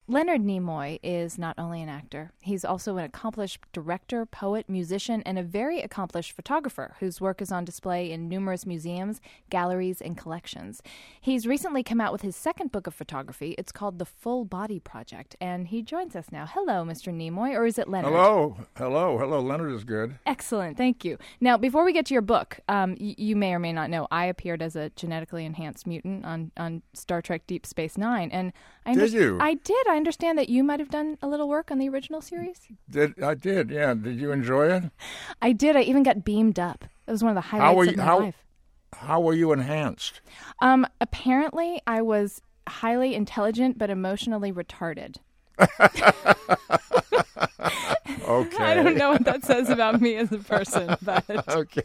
Leonard Nimoy is not only an actor, he's also an accomplished director, poet, musician, and a very accomplished photographer whose work is on display in numerous museums, galleries, and collections. He's recently come out with his second book of photography. It's called The Full Body Project, and he joins us now. Hello, Mr. Nimoy, or is it Leonard? Hello. Leonard is good. Excellent, thank you. Now, before we get to your book, you may or may not know, I appeared as a genetically enhanced mutant on Star Trek Deep Space Nine, and Did you? I did. I understand that you might have done a little work on the original series. I did, yeah. Did you enjoy it? I did. I even got beamed up. It was one of the highlights of my life. How were you enhanced? Apparently, I was highly intelligent but emotionally retarded. Okay. I don't know what that says about me as a person, but okay.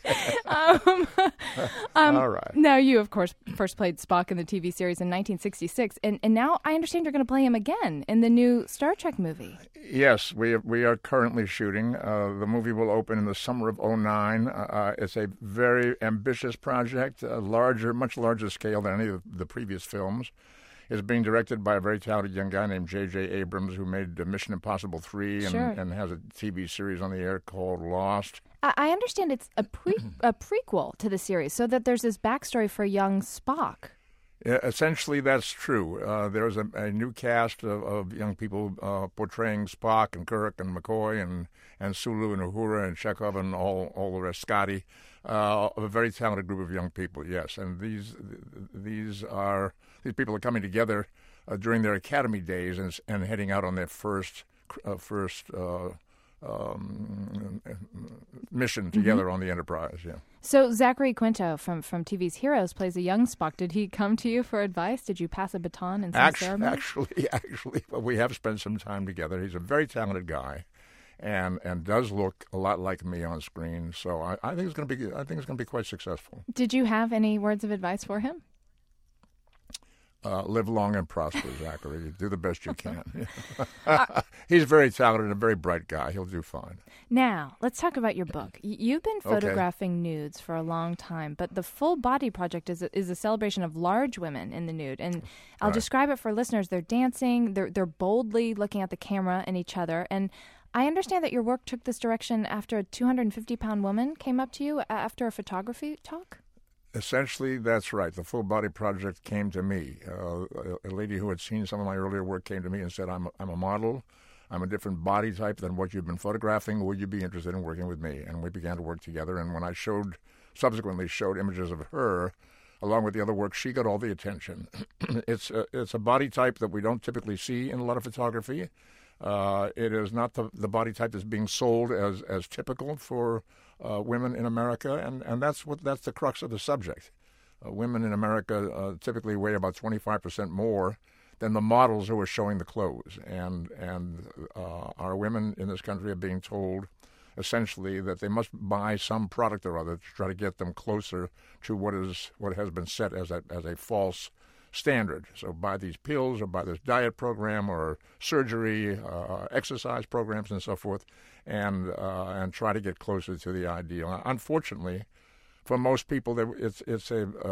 All right. Now, you, of course, first played Spock in the TV series in 1966, and now I understand you're going to play him again in the new Star Trek movie. Yes, we are currently shooting. The movie will open in the summer of 2009. It's a very ambitious project, much larger scale than any of the previous films. Is being directed by a very talented young guy named J.J. Abrams, who made Mission Impossible 3 and has a TV series on the air called Lost. I understand it's a prequel to the series, so that there's this backstory for young Spock. Yeah, essentially, that's true. There's a new cast of young people portraying Spock and Kirk and McCoy and Sulu and Uhura and Chekhov and all the rest, Scotty. A very talented group of young people, yes. And these people are coming together during their academy days and heading out on their first mission together on the Enterprise. Yeah. So Zachary Quinto from TV's Heroes plays a young Spock. Did he come to you for advice? Did you pass a baton in some ceremony? Actually, we have spent some time together. He's a very talented guy. And does look a lot like me on screen, so I think it's going to be quite successful. Did you have any words of advice for him? Live long and prosper, Zachary. Do the best you can. He's very talented and a very bright guy. He'll do fine. Now, let's talk about your book. You've been photographing nudes for a long time, but the Full Body Project is a celebration of large women in the nude. And I'll describe it for listeners. They're dancing. They're boldly looking at the camera and each other. And I understand that your work took this direction after a 250-pound woman came up to you after a photography talk? Essentially, that's right. The Full Body Project came to me. A lady who had seen some of my earlier work came to me and said, I'm a model. I'm a different body type than what you've been photographing. Would you be interested in working with me? And we began to work together. And when I subsequently showed images of her, along with the other work, she got all the attention. It's a body type that we don't typically see in a lot of photography. It is not the body type that's being sold as typical for women in America, and that's the crux of the subject. Women in America typically weigh about 25% more than the models who are showing the clothes, and our women in this country are being told essentially that they must buy some product or other to try to get them closer to what has been set as a false standard. So buy these pills or buy this diet program or surgery, exercise programs and so forth, and try to get closer to the ideal. Unfortunately, for most people, it's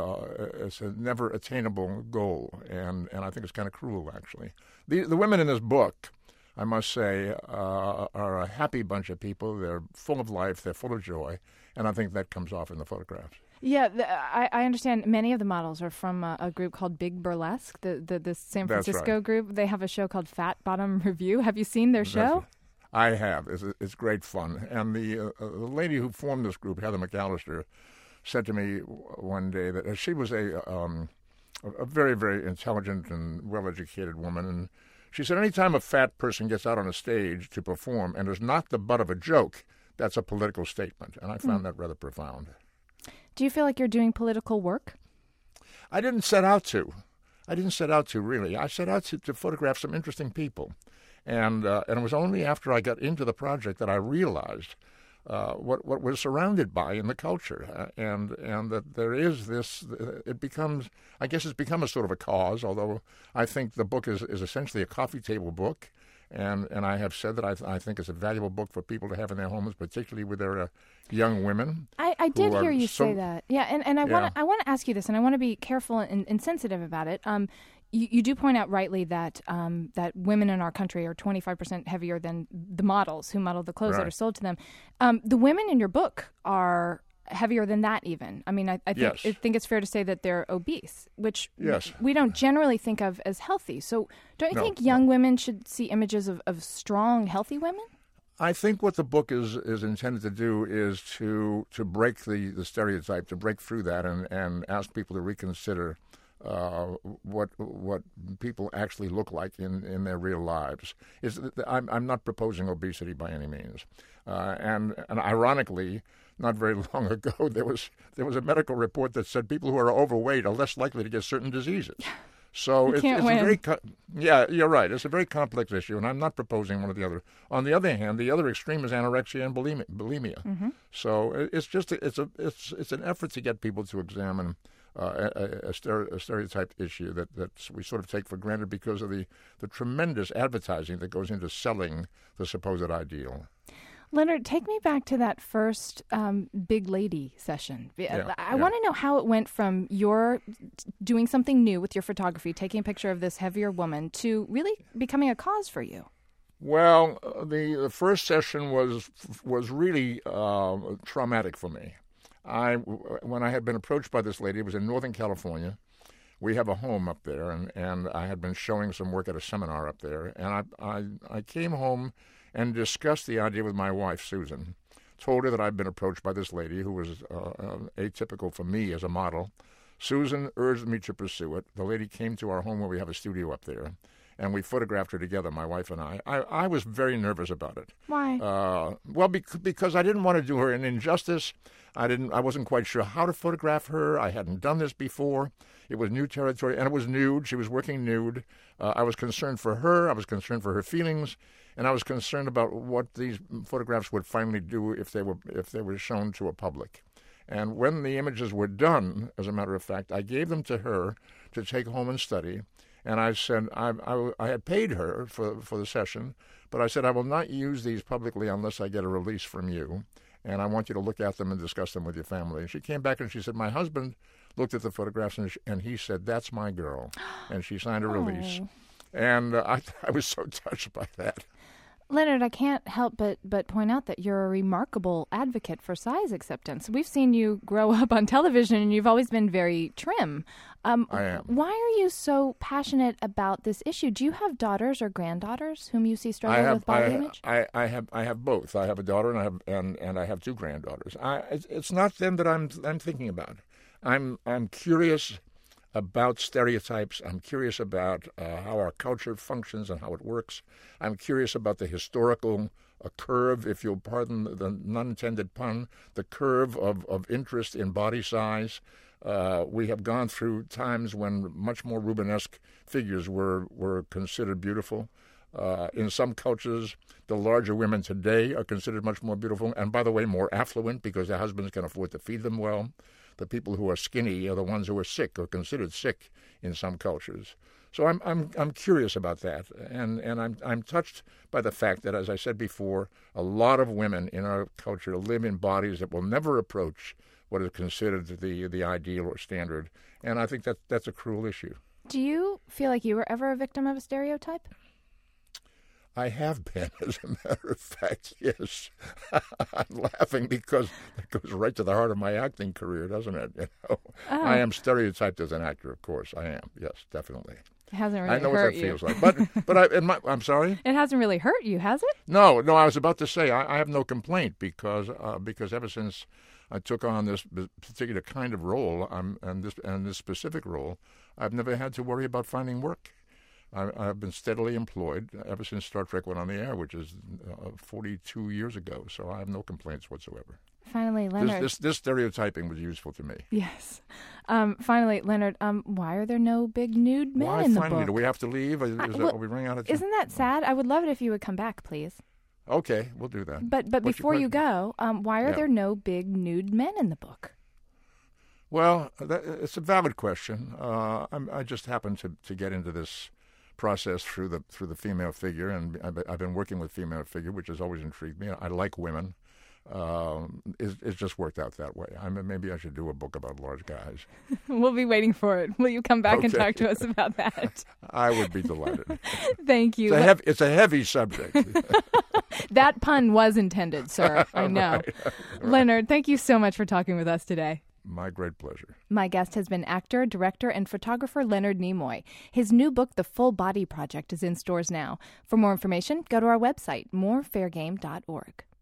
a never attainable goal, and I think it's kind of cruel, actually. The women in this book, I must say, are a happy bunch of people. They're full of life. They're full of joy, and I think that comes off in the photographs. Yeah, I understand many of the models are from a group called Big Burlesque, the San Francisco group. They have a show called Fat Bottom Review. Have you seen their show? I have. It's great fun. And the lady who formed this group, Heather McAllister, said to me one day that she was a very, very intelligent and well-educated woman. And she said, anytime a fat person gets out on a stage to perform and is not the butt of a joke, that's a political statement. And I found that rather profound. Do you feel like you're doing political work? I didn't set out to, really. I set out to photograph some interesting people. And it was only after I got into the project that I realized what we're surrounded by in the culture, and that there is this. It's become a sort of a cause. Although I think the book is essentially a coffee table book, and I have said that I think it's a valuable book for people to have in their homes, particularly with their young women. I did hear you say that, yeah, and I want to ask you this, and I want to be careful and sensitive about it. You do point out rightly that that women in our country are 25% heavier than the models who model the clothes that are sold to them. The women in your book are heavier than that even. I mean, I think it's fair to say that they're obese, which we don't generally think of as healthy. So don't you think young women should see images of strong, healthy women? I think what the book is intended to do is to break the stereotype, to break through that, and ask people to reconsider what people actually look like in their real lives. I'm not proposing obesity by any means, and ironically, not very long ago there was a medical report that said people who are overweight are less likely to get certain diseases. So it's you're right. It's a very complex issue, and I'm not proposing one or the other. On the other hand, the other extreme is anorexia and bulimia. Mm-hmm. So it's an effort to get people to examine a stereotyped issue that we sort of take for granted because of the tremendous advertising that goes into selling the supposed ideal. Leonard, take me back to that first big lady session. I want to know how it went from your doing something new with your photography, taking a picture of this heavier woman, to really becoming a cause for you. Well, the first session was really traumatic for me. When I had been approached by this lady, it was in Northern California. We have a home up there, and I had been showing some work at a seminar up there, and I came home and discussed the idea with my wife, Susan. Told her that I'd been approached by this lady who was atypical for me as a model. Susan urged me to pursue it. The lady came to our home where we have a studio up there, and we photographed her together, my wife and I. I was very nervous about it. Why? Well, because I didn't want to do her an injustice. I wasn't quite sure how to photograph her. I hadn't done this before. It was new territory, and it was nude. She was working nude. I was concerned for her. I was concerned for her feelings. And I was concerned about what these photographs would finally do if they were shown to a public. And when the images were done, as a matter of fact, I gave them to her to take home and study. And I said I had paid her for the session, but I said I will not use these publicly unless I get a release from you. And I want you to look at them and discuss them with your family. And she came back and she said, my husband looked at the photographs and he said, that's my girl. And she signed a release. And I was so touched by that. Leonard, I can't help but point out that you're a remarkable advocate for size acceptance. We've seen you grow up on television, and you've always been very trim. I am. Why are you so passionate about this issue? Do you have daughters or granddaughters whom you see struggle with body image? I have both. I have a daughter and I have two granddaughters. It's not them that I'm thinking about. I'm curious about stereotypes. I'm curious about how our culture functions and how it works. I'm curious about the historical curve, if you'll pardon the non-intended pun, the curve of interest in body size. We have gone through times when much more Rubenesque figures were considered beautiful. In some cultures, the larger women today are considered much more beautiful, and by the way, more affluent because their husbands can afford to feed them well. The people who are skinny are the ones who are sick or considered sick in some cultures. So I'm curious about that, and I'm touched by the fact that, as I said before, a lot of women in our culture live in bodies that will never approach what is considered the ideal or standard, and I think that's a cruel issue. Do you feel like you were ever a victim of a stereotype? I have been, as a matter of fact, yes. I'm laughing because it goes right to the heart of my acting career, doesn't it? You know? I am stereotyped as an actor, of course. I am, yes, definitely. It hasn't really hurt you. I know what that feels like. But I'm sorry? It hasn't really hurt you, has it? No, I was about to say I have no complaint because ever since I took on this particular kind of role and this specific role, I've never had to worry about finding work. I've been steadily employed ever since Star Trek went on the air, which is 42 years ago, so I have no complaints whatsoever. Finally, Leonard. This stereotyping was useful to me. Yes. Finally, Leonard, why are there no big nude men in the book? Finally? Do we have to leave? Are we running out of time? Isn't that sad? I would love it if you would come back, please. Okay, we'll do that. But before you go, why are there no big nude men in the book? Well, it's a valid question. I just happened to get into this process through the female figure, and I've been working with female figure, which has always intrigued me. I like women. It's just worked out that way. Maybe I should do a book about large guys. We'll be waiting for it. Will you come back and talk to us about that? I would be delighted. Thank you. It's a heavy subject. That pun was intended, sir. I know. Right. Leonard, thank you so much for talking with us today. My great pleasure. My guest has been actor, director, and photographer Leonard Nimoy. His new book, The Full Body Project, is in stores now. For more information, go to our website, morefairgame.org.